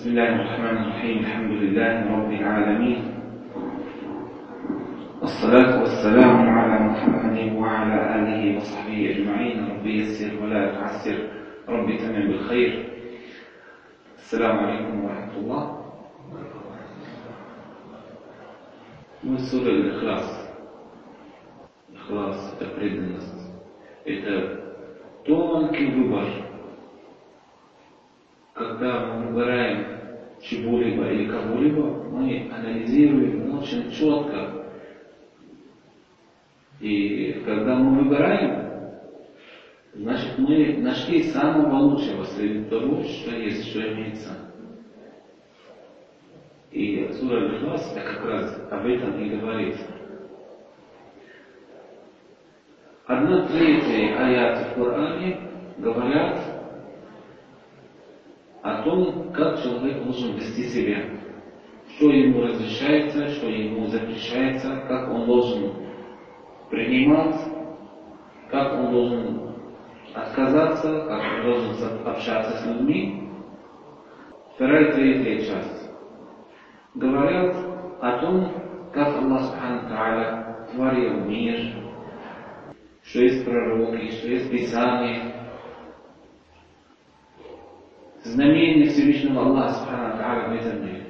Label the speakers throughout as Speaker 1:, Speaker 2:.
Speaker 1: بسم الله الرحمن الرحيم. الحمد لله رب العالمين، والصلاة والسلام على محمد وعلى آله وصحبه أجمعين. رب يسر ولا تعسر، رب تمم بالخير. السلام عليكم ورحمة الله. Мы сура Al-Ikhlas. Ихлас — это преданность. Это тонкий выбор. Когда мы выбираем чего-либо или кого-либо, мы анализируем очень четко. И когда мы выбираем, значит мы нашли самого лучшего среди того, что есть, что имеется. И сура Al-Ikhlas как раз об этом и говорит. 1/3 аят в Коране говорят о том, как человек должен вести себя, что ему разрешается, что ему запрещается, как он должен принимать, как он должен отказаться, как он должен общаться с людьми. 2 и 3 часть говорят о том, как Аллах Субхану Тааля творил мир, что есть пророки, что есть Писание, знамение Всевышнего Аллаха Субхану Тааля в этом мире.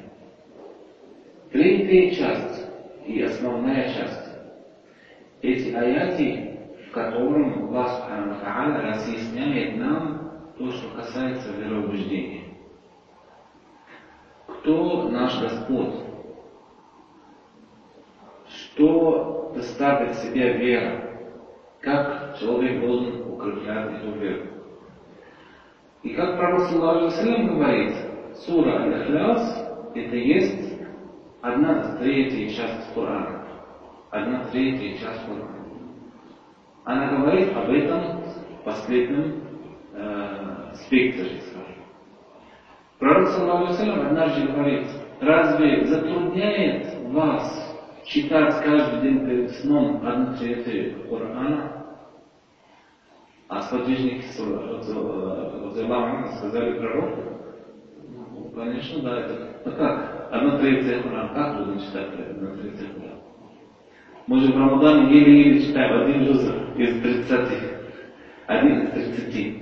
Speaker 1: 3 часть и основная часть. Эти аяты, в котором Аллах Субхану Тааля разъясняет нам то, что касается вероубеждения. Кто наш Господь? Что доставит в себя вера? Как человек должен укреплять эту веру? И как Пророк саллаллаху алейхи ва саллям говорит, сура Аль-Ихлас — это есть 1/3 часть Корана. 1/3 часть Корана. Она говорит об этом в последнем спектре, скажем. Пророк саллаллаху алейхи ва саллям однажды говорит: разве затрудняет вас читать каждый день перед сном 1/3 Корана? А сподвижники сказали пророку: ну, конечно, да, это как? 1/3 Корана, как будем читать 1/3 Корана? Мы же в Рамадан еле-еле читаем один жуз из 30. Один из 30.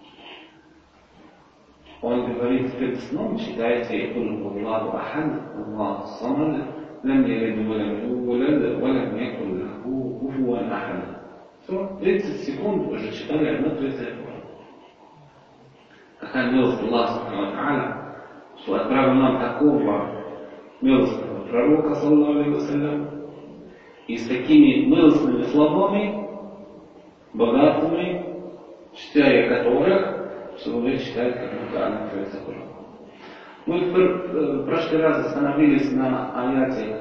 Speaker 1: Он говорит: перед сном читайте «Куль Аллаху ахад, Аллаху самад, лам ялид валам юлад, валам якун лаху куфуан ахад». Все, 30 секунд уже читали 1/3 Корана. Какая милость Аллаха Субхану Тааля, что отправил нам такого милостного пророка, саллаллаху алейхи ва саллям, и с такими милостными словами, богатыми, читая которых человек читает как будто 1/3 Корана. Мы в прошлый раз остановились на аяте,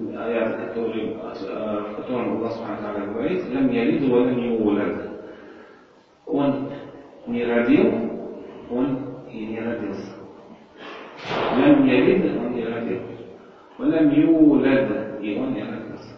Speaker 1: в котором Аллах Субхану Тааля говорит: «Лам ялид ва лам юлад». Он не родил, он и не родился. Лам ялид, он не родил. Ва лам юлад, и он не родился.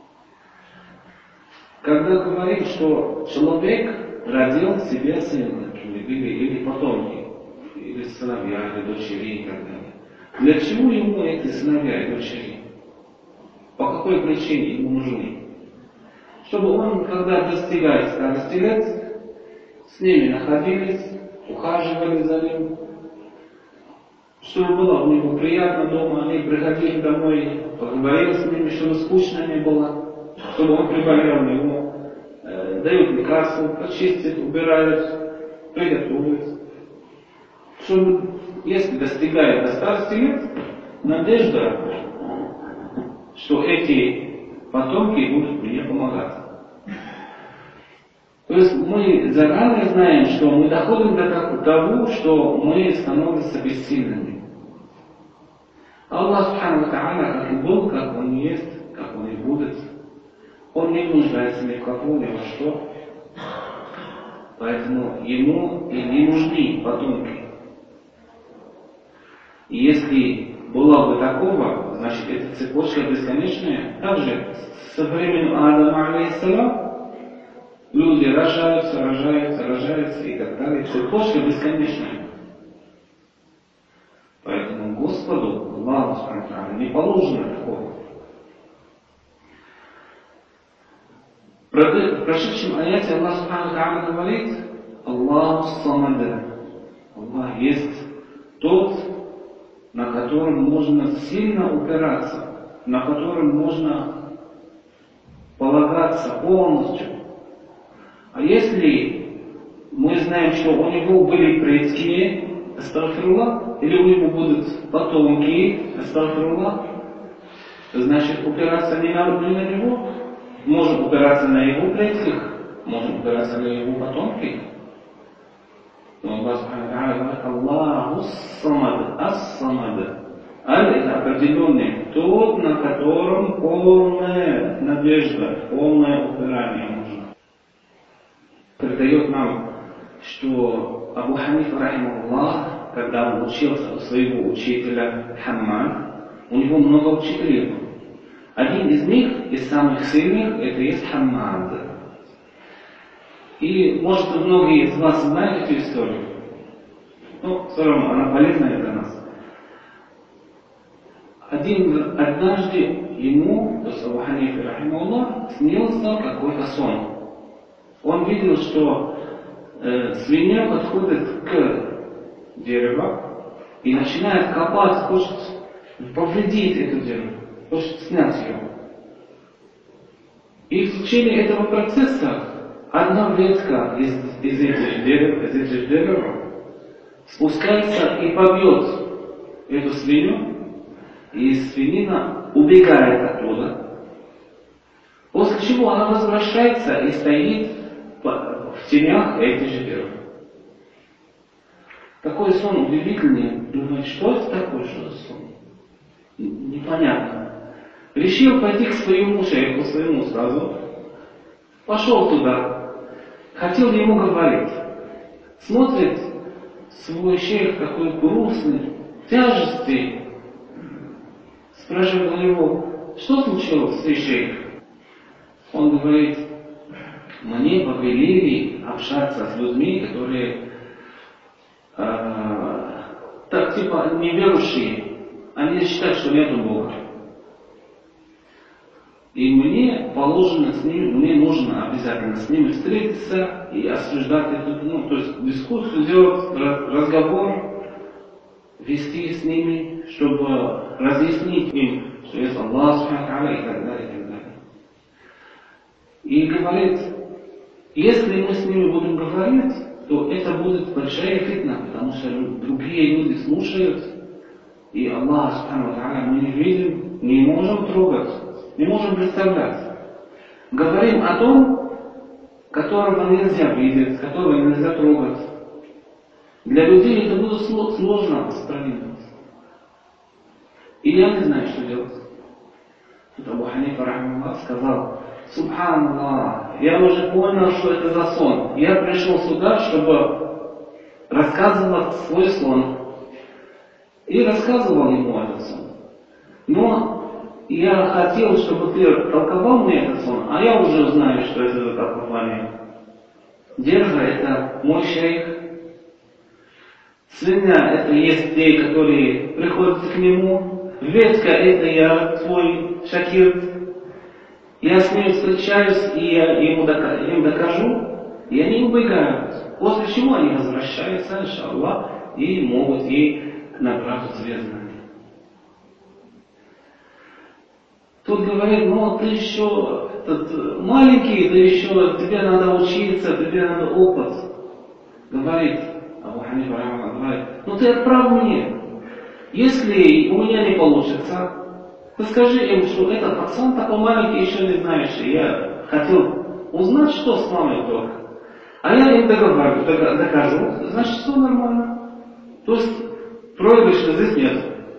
Speaker 1: Когда говорим, что человек родил себе сына, или потомки, или сыновья, или дочери и так далее, для чего ему эти сыновья и дочери? По какой причине ему нужны? Чтобы он, когда достигает старости лет, с ними находились, ухаживали за ним, чтобы было у него приятно дома, они приходили домой, поговорили с ними, чтобы скучно не было, чтобы он приболел, ему дают лекарства, почистят, убирают, приготовят. Чтобы, если достигает до старости лет, надежда, что эти потомки будут мне помогать. То есть мы заранее знаем, что мы доходим до того, что мы становимся бессильными. Аллах Субхану Тааля, как и был, как он есть, как он и будет, он не нуждается ни в кого, ни во что. Поэтому ему и не нужны потомки. И если было бы такого, значит эта цепочка бесконечная. Также со времени Адама алейхиссалам люди рожаются и так далее. Цепочка бесконечная. Поэтому Господу, Аллаху Субхану ва Тааля, не положено такого. В прошедшем аяте Аллах Субхану ва Тааля говорит: Аллаху Самада. Аллах есть тот, на котором можно сильно упираться, на котором можно полагаться полностью. А если мы знаем, что у него были предки, астагфируллах, или у него будут потомки, астагфируллах, значит упираться не на него, можем упираться на его предках, можем упираться на его потомки. Но Аллах Субхану ва Тааля говорит: Аллаху Самад, Ас-Самад. Аль — это определенный, тот, на котором полная надежда, полное упирание нужно. Передает нам, что Абу Ханифа, рахимахуллах, когда он учился у своего учителя Хаммад, у него много учителей было. Один из них, из самых сильных, это есть Хаммад. И, может, многие из вас знают эту историю. Но все равно она полезная для нас. Однажды ему, то есть Абу Ханифе, рахимахуллах, снился какой-то сон. Он видел, что свинья подходит к дереву и начинает копать, хочет повредить это дерево, хочет снять ее. И в течение этого процесса одна ветка из этих дерев спускается и побьет эту свинью, и свинина убегает оттуда, после чего она возвращается и стоит в тенях этих же дерев. Такой сон удивительный. Думает, что это такое, что за сон? Непонятно. Решил пойти к своему шейху, сразу. Пошел туда. Хотел ему говорить. Смотрит свой шейх такой грустный, тяжестый. Спрашивает у него: что случилось, шейх? Он говорит: мне повелели общаться с людьми, которые так типа неверующие. Они считают, что нету Бога. И мне положено с ними, мне нужно обязательно с ними встретиться и обсуждать эту, то есть дискуссию делать, разговор, вести с ними, чтобы разъяснить им, что есть Аллах Субхану ва Тааля и так далее, и так далее. И говорит: если мы с ними будем говорить, то это будет большая фитна, потому что другие люди слушают, и Аллах Субхану ва Тааля мы не видим, не можем трогать, не можем представлять. Говорим о том, которого нельзя видеть, которого нельзя трогать. Для людей это будет сложно воспринимать. И я не знаю, что делать. Тут Абу Ханифа, рахимахуллах, сказал: Субханаллах, я уже понял, что это за сон. Я пришел сюда, чтобы рассказывать свой сон. И рассказывал ему этот сон. Но я хотел, чтобы ты толковал мне этот сон, а я уже знаю, что это за толкование. Держа — это мой шейх. Свинья — это есть те, которые приходят к нему. Ветка — это я, твой шакир. Я с ним встречаюсь, и я им докажу, и они убегают. После чего они возвращаются, иншаллах, и могут ей набрать звездные. Тут говорит: ну ты еще маленький, ты еще, тебе надо учиться, тебе надо опыт. Говорит Абу Ханифа, говорит: ну ты отправь мне. Если у меня не получится, ты скажи им, что этот пацан такой маленький, еще не знающий. Я хотел узнать, что с мамой только. А я им докажу, значит, все нормально. То есть проигрыша здесь нет.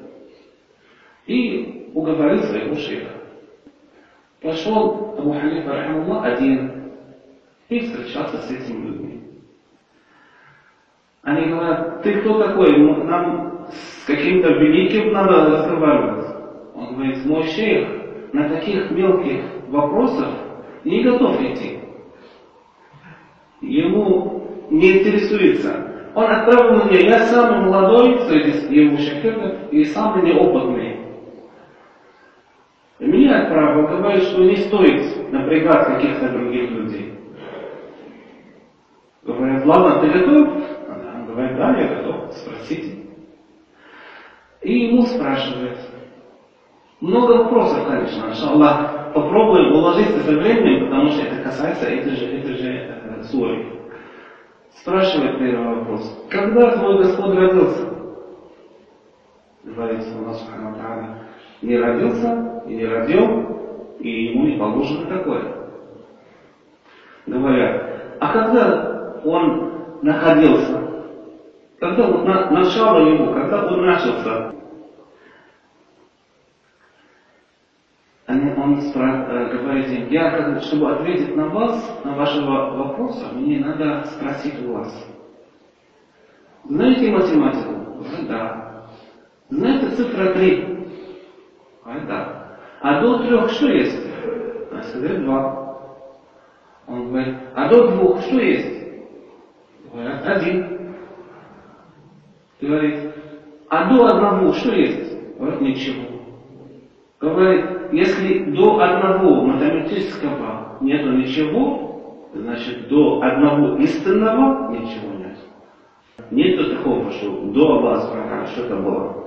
Speaker 1: И уговорил своего шейха. Пошел Абу Ханифа, рахимахуллах, один и встречался с этими людьми. Они говорят: ты кто такой? Нам с каким-то великим надо разговаривать. Он говорит: мой шейх на таких мелких вопросах не готов идти. Ему не интересуется. Он отправил меня, я самый молодой среди его шахидов и самый неопытный. И меня отправил, говорит, что не стоит напрягать каких-то других людей. Говорят, ладно, ты готов? Он говорит, да, я готов, спросите. И ему спрашивает. Много вопросов, конечно, иншаллах. Попробуем уложиться со временем, потому что это касается этой же суры. Спрашивает первый вопрос. Когда твой Господь родился? Говорит Аллах Субхану ва Тааля. Не родился и не родил, и ему не положено такое. Говорят, а когда он находился? Когда вот начало его, когда он начался? Он говорит им, я, чтобы ответить на вас, на вашего вопроса, мне надо спросить у вас. Знаете математику? Говорит, да. Знаете цифра 3? Говорит, да. А до 3 что есть? Говорит, 2. Он говорит, а до 2 что есть? Говорит, 1. Говорит, а до 1 что есть? Говорит, ничего. Говорит, если до 1 математического нету ничего, значит до 1 истинного ничего нет. Нету такого, что до Аллаха что-то было.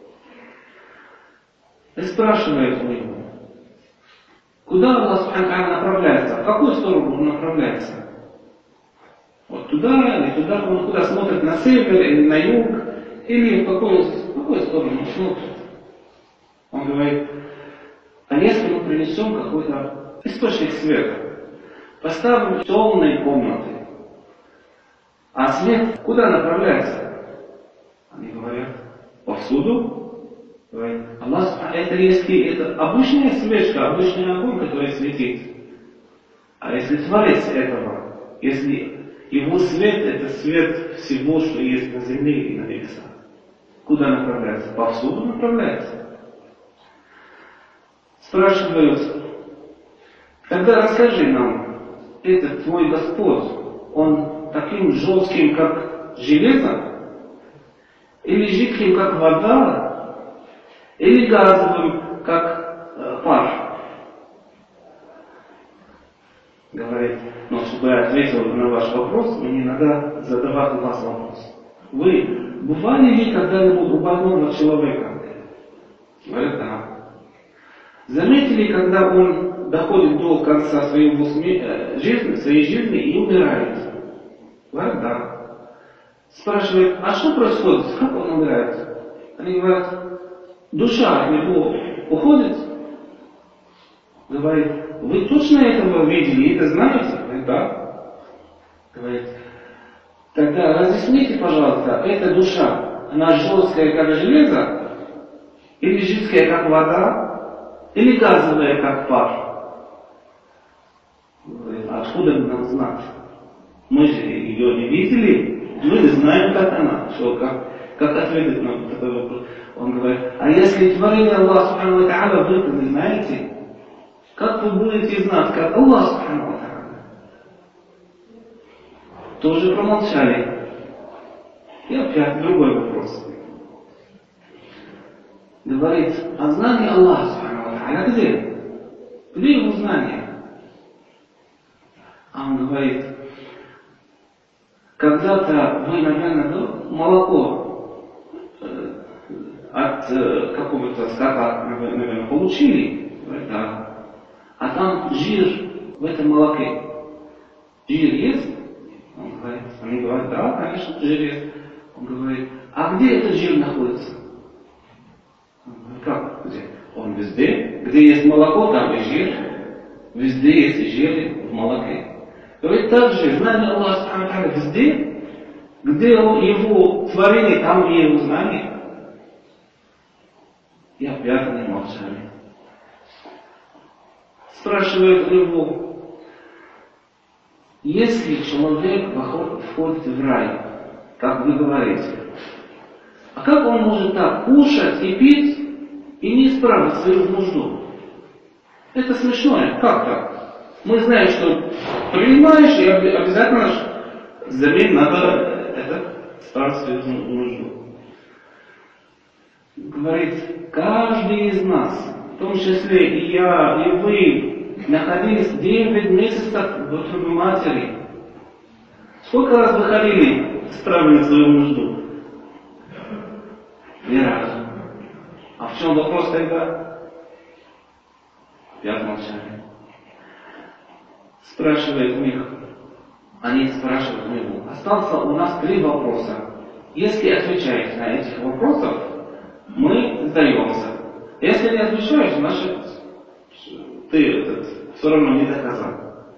Speaker 1: И спрашивает у него, куда Аллах направляется, в какую сторону он направляется? Вот туда или туда, он куда смотрит, на север или на юг, или в какую сторону он смотрит? Он говорит, а если мы принесем какой-то источник света, поставим в темные комнаты, а свет куда направляется? Они говорят, повсюду. Говорит, Аллах, это если это обычная свечка, обычный огонь, который светит. А если Творец этого, если его свет это свет всего, что есть на земле и на небесах, куда направляется? Повсюду направляется. Спрашивают, тогда расскажи нам, этот твой Господь, он таким жестким, как железо? Или жидким, как вода? Или газовым, как пар? Говорит, но чтобы я ответил на ваш вопрос, мне надо задавать у вас вопрос. Вы бывали ли когда-нибудь у больного человека? Говорит, да. Заметили, когда он доходит до конца своей жизни и умирает? Говорит, да. Спрашивает, а что происходит? Как он умирает? Они говорят, душа от него уходит. Говорит, вы точно этого видели, это знаете? Говорит, да. Говорит, тогда разъясните, пожалуйста, эта душа, она жесткая, как железо, или жидкая, как вода, или газовая, как пар? Говорит, откуда нам знать? Мы же ее не видели, мы не знаем, как она, как ответить на такой вопрос. Он говорит, а если творение Аллаха Субхану ва Тааля вы не знаете, как вы будете знать, как Аллах Субхану ва Тааля? Тоже промолчали. И опять другой вопрос. Говорит, а знание Аллаха Субхану ва Тааля где? Где его знание? А он говорит, когда-то вы, наверное, молоко от какого-то скота, наверное, получили, да. А там жир в этом молоке. Жир есть? Он говорит, они говорят, да, конечно, жир есть. Он говорит, а где этот жир находится? Он говорит, как где? Он везде. Где есть молоко, там и жир. Везде есть и жир в молоке. Говорит, так же, знание Аллаха везде, где его творение, там и его знание. И опять они молчали. Спрашивает его, если человек входит в рай, как вы говорите, а как он может так кушать и пить и не исправить свою нужду? Это смешное. Как так? Мы знаем, что принимаешь и обязательно взамен надо это странствует в нужду. Говорит, каждый из нас, в том числе и я, и вы, находились 9 месяцев в утробе матери. Сколько раз вы ходили справить свою нужду? Ни разу. А в чем вопрос тогда? Я молчали. Спрашивает у них, они спрашивают у него, остался у нас 3 вопроса. Если отвечаете на этих вопросов, мы сдаемся. Если не отвечаешь, значит, ты все равно не доказал.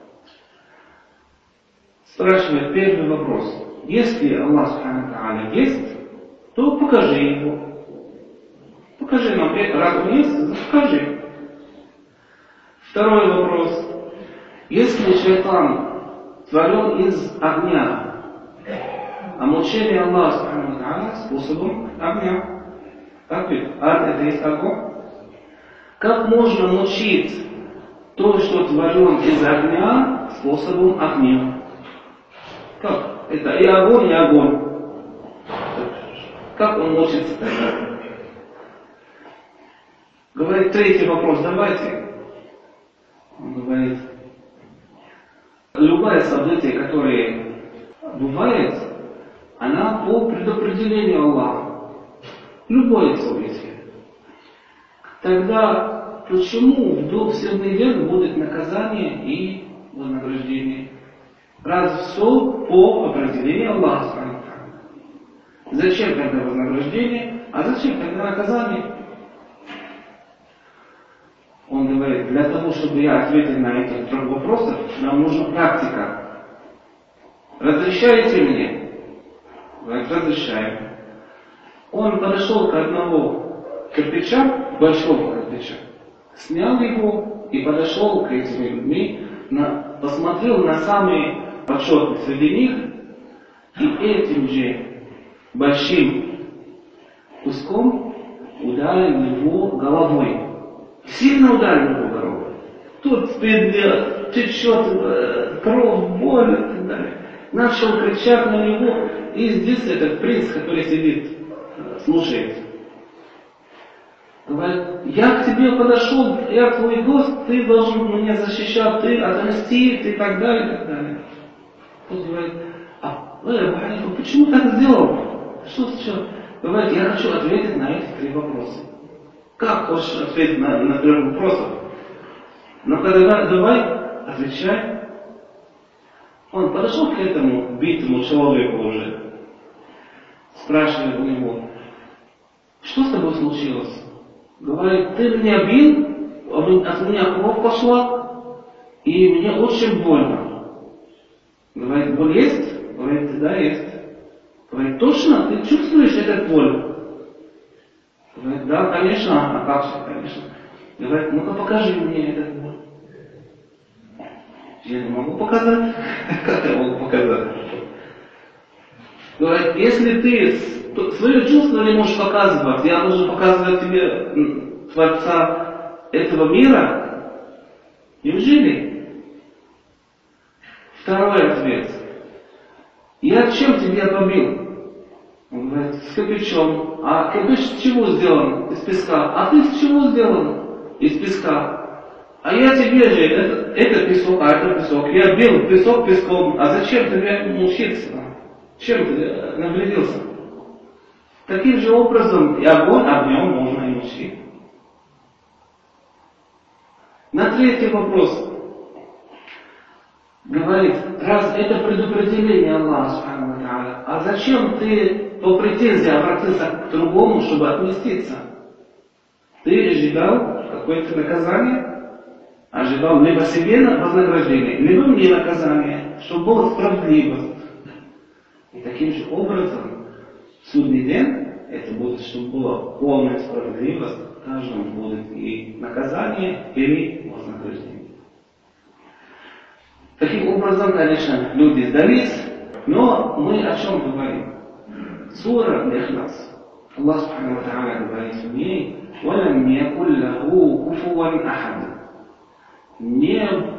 Speaker 1: Спрашивает первый вопрос. Если Аллах Субхану Тааля есть, то покажи его. Покажи нам, раз он есть, покажи. Второй вопрос. Если шайтан творен из огня, а мучение Аллаха Субхану Тааля способом огня. Так ведь? Ад это есть огонь. Как можно мучить то, что творен из огня, способом огня? Как? Это и огонь, и огонь. Как он мучится тогда? Говорит, третий вопрос, давайте. Он говорит, любое событие, которое бывает, она по предопределению Аллаха. Любое событие. Тогда почему в судный день будет наказание и вознаграждение? Раз все по определению Аллаха. Зачем тогда вознаграждение, а зачем тогда наказание? Он говорит, для того, чтобы я ответил на эти 3 вопросов, нам нужна практика. Разрешаете мне? Говорит, разрешаю. Он подошел к одному кирпича, большого кирпича, снял его и подошел к этим людьми, посмотрел на самый почетный среди них, и этим же большим куском ударил его головой. Сильно ударил его головой. Тут течет кровь, боль и так далее. Начал кричать на него, и здесь этот принц, который сидит, слушает. Говорит, я к тебе подошел, я твой гость, ты должен меня защищать, ты отомстить и так далее, и так далее. Тот говорит, почему так сделал? Что сейчас? Говорит, я хочу ответить на эти 3 вопроса. Как хочешь ответить на 3 вопросов? Ну-ка давай, отвечай. Он подошел к этому битому человеку уже. Спрашивает у него, что с тобой случилось? Говорит, ты меня бил, от меня кровь пошла, и мне очень больно. Говорит, боль есть? Говорит, да, есть. Говорит, точно? Ты чувствуешь эту боль? Говорит, да, конечно, а как же, конечно. Говорит, ну-ка покажи мне эту боль. Я не могу показать. Как я могу показать? Говорит, если ты свои чувства не можешь показывать, я должен показывать тебе Творца этого мира? Неужели? Второй ответ. Я чем тебя побил? Он говорит, с кирпичом. А кирпич с чего сделан? Из песка. А ты с чего сделан? Из песка. А я тебе же, это песок, а это песок. Я бил песок песком. А зачем тебе мучиться? Чем ты навредился? Таким же образом и огонь огнем можно и мучить. На 3-й вопрос. Говорит, раз это предопределение Аллаха Субхану Тааля, а зачем ты по претензии обратился к другому, чтобы отмститься? Ты ожидал какое-то наказание? Ожидал либо себе вознаграждение, либо мне наказание, чтобы было справедливость. И таким же образом, в судный день, это будет, чтобы была полная справедливость, каждому будет и наказание, или вознаграждение. Таким образом, конечно, люди сдались, но мы о чем говорим? Сура Ихлас. Аллах Субхану ва Тааля говорит в ней, وَلَمْ يَكُنْ لَهُ كُفُوًا أَحَدٌ.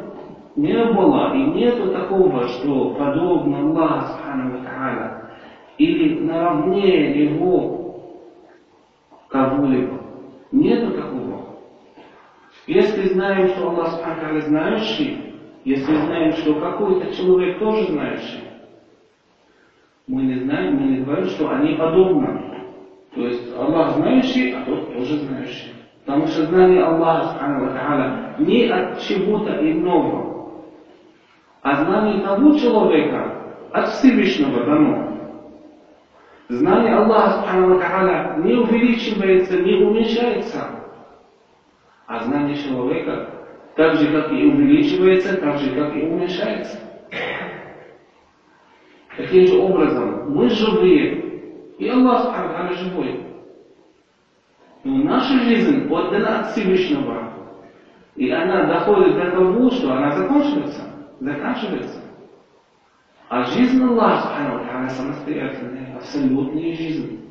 Speaker 1: Не было и нету такого, что подобно Аллаху Субхану ва Тааля или наравне его кого-либо. Нету такого. Если знаем, что Аллах Субхану знающий, если знаем, что какой-то человек тоже знающий, мы не знаем, мы не говорим, что они подобны. То есть Аллах знающий, а тот тоже знающий. Потому что знание Аллаха Субхану не от чего-то иного, а знание того человека от Всевышнего дано. Знание Аллаха Субхану не увеличивается, не уменьшается. А знание человека так же, как и увеличивается, так же, как и уменьшается. Таким же образом, мы живые, и Аллах Субхану живой. Но наша жизнь отдана от Всевышнего. И она доходит до того, что она заканчивается. А жизнь Аллаха Субхану самостоятельная, абсолютная жизнь.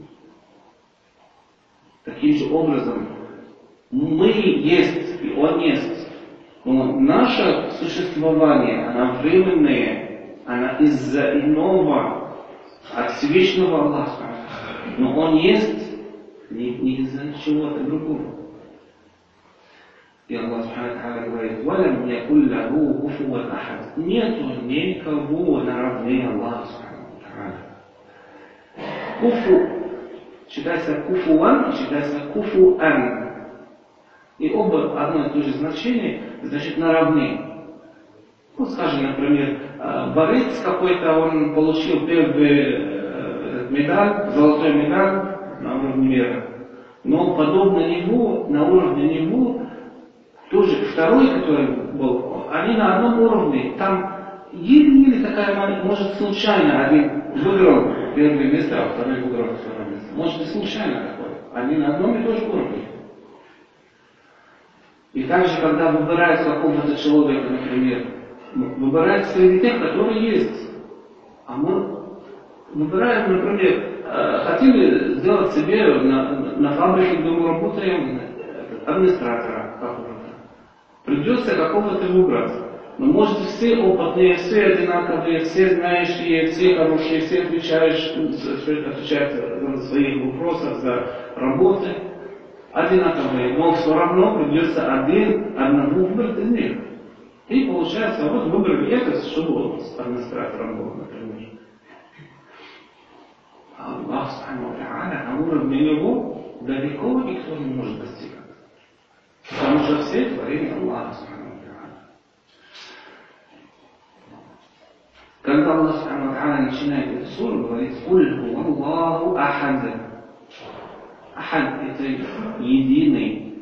Speaker 1: Таким же образом, мы есть, и Он есть. Но наше существование, оно временное, оно из-за иного, от Всевышнего Аллаха. Но Он есть не из-за чего-то другого. И Аллах Субхану говорит: «Валям якуль лаху куфуан ахад». Нету никого наравне Аллаху Субхану. Куфу читается куфуан, читается куфуан. И оба одно и то же значение, значит наравне. Ну, скажем, например, борец какой-то, он получил первый медаль, золотой медаль на уровне мира. Но подобно него, на уровне него, тоже второй, который был, они на одном уровне. Там еле-еле такая, может, случайно один выиграл первое место, а второй выиграл второе место. Может быть, случайно такое. Они на одном и том же уровне. И также, когда выбирают какого-то человека, например, выбирают среди тех, которые есть. А мы выбираем, например, хотели сделать себе на фабрике, где мы работаем, администратора какого-то. Придется какого-то выбрать. Но может все опытные, все одинаковые, все знающие, все хорошие, все отвечают за свои вопросы, за работы. Одинаковые, но все равно придется одного выбрать из них. И получается, вот выбрали этот, чтобы он с администратором был, например. А Аллах Субхану ва Тааля на уровне него далеко никто не может достигать. Потому что все творения Аллаха Субхану ва Тааля. Когда Аллах Субхану ва Тааля начинает эту суру, говорит: «Куль Аллаху ахад». Ахад — это единый.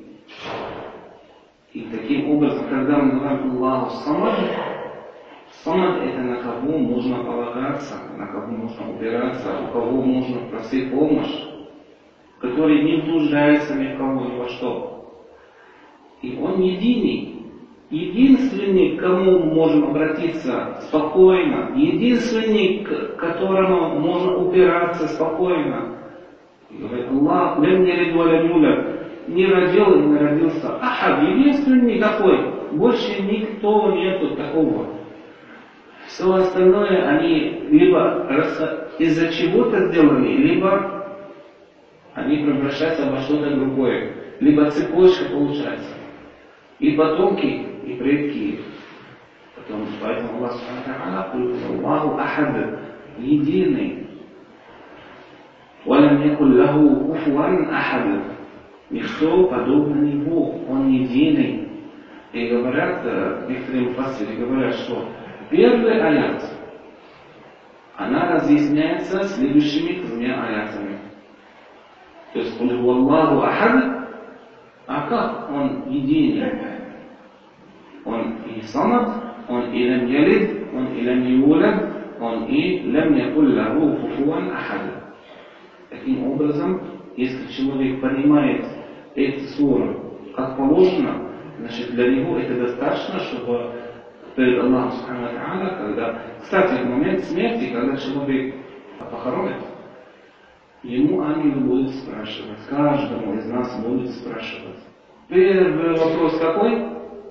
Speaker 1: И таким образом, когда мы говорим Аллаху Самад, Самад — это на кого можно полагаться, на кого можно упираться, у кого можно просить помощь, который не нуждается ни в кого, ни во что. И Он единый. Единственный, к кому мы можем обратиться спокойно, единственный, к которому можно упираться спокойно. Говорит Аллах: «Лем ялид ва лем юлад». Не родил и не родился. Ахад, единственный такой. Больше никто нету такого. Все остальное, они либо из-за чего-то сделаны, либо они превращаются во что-то другое. Либо цепочка получается. И потомки, и предки. Поэтому Аллах Субхану Аллаху ахад, единый. «Валям якуль лаху куфуан ахад». Никто подобно Него, Он единый. И говорят, некоторые муфассиры говорят, что первый аят, она разъясняется следующими двумя аятами. То есть, «Куль Аллаху ахад», а как Он единый? Он и самад, Он и лам ялид, Он и лам юлад, Он и лам якуль лаху куфуан ахад. Таким образом, если человек понимает эти суры как положено, значит, для него это достаточно, чтобы перед Аллахом Субхану ва Тааля, когда, кстати, в момент смерти, когда человек похоронит, ему ангел будет спрашивать, каждому из нас будет спрашивать. Первый вопрос какой?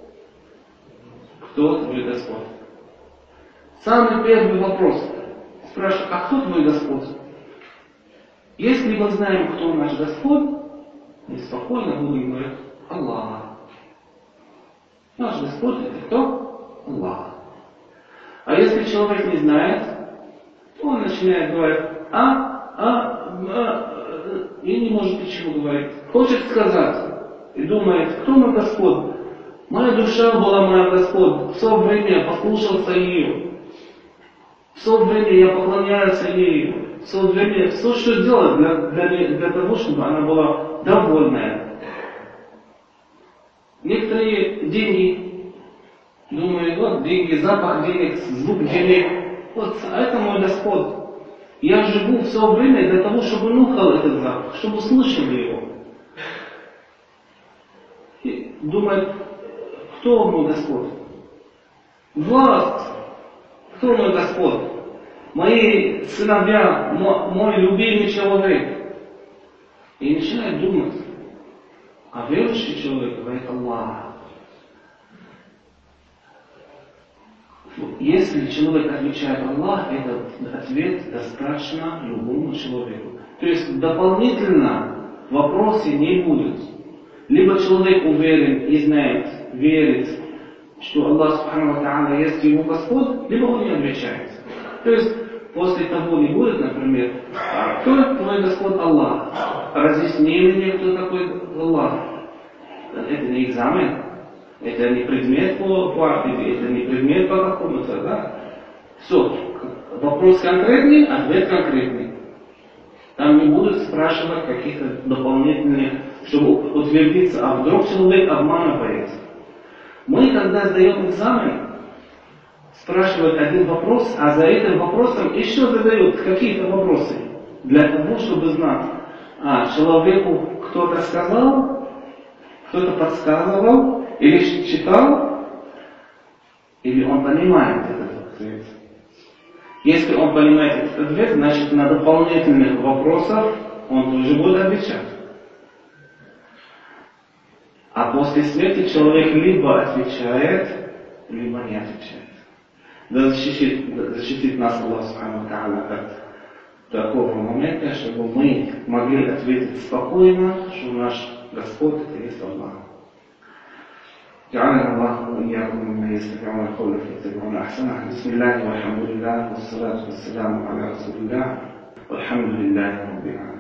Speaker 1: Кто твой Господь? Самый первый вопрос. Спрашивает: а кто твой Господь? Если мы знаем, кто наш Господь, мы спокойно будем говорить Аллах. Наш Господь это кто? Аллах. А если человек не знает, то он начинает говорить и не может ничего говорить. Хочет сказать и думает, кто мой Господь? Моя душа была моя Господь. В свое время я послушался ее. В свое время я поклоняюсь ей. В свое время все, что делать для того, чтобы она была довольная. Некоторые деньги, думают, вот деньги, запах денег, звук денег. Вот, а это мой Господь. Я живу все время для того, чтобы нюхал этот запах, чтобы слышал его. И думает, кто мой Господь? Власть. Кто мой Господь? Мои сыновья, мой любимый человек. И начинает думать. А верующий человек говорит Аллах. Если человек отвечает Аллах, этот ответ достаточно любому человеку. То есть дополнительно вопросы не будет. Либо человек уверен и знает, верит, что Аллах Субхану ва Тааля есть его Господь, либо он не отвечает. То есть после того не будет, например, кто твой Господь Аллах? Разъясни мне, кто такой Аллах. Это не экзамен. Это не предмет по квартире, это не предмет по какому-то, да? Все. Вопрос конкретный, ответ конкретный. Там не будут спрашивать каких-то дополнительных, чтобы утвердиться, а вдруг человек обманывает. Мы, когда сдаем экзамен, спрашивают один вопрос, а за этим вопросом еще задают какие-то вопросы. Для того, чтобы знать, человеку кто-то сказал, кто-то подсказывал, или читал, или он понимает этот ответ. Если он понимает этот ответ, значит на дополнительных вопросах он тоже будет отвечать. А после смерти человек либо отвечает, либо не отвечает. Да защитит нас Аллах Субхану ва Тааля от такого момента, чтобы мы могли ответить спокойно, что наш Господь это есть Аллах. جعلنا الله وإياكم ممن يستمعون القول فيتبعون أحسنه. بسم الله والحمد لله والصلاة والسلام على رسول الله والحمد لله رب العالمين.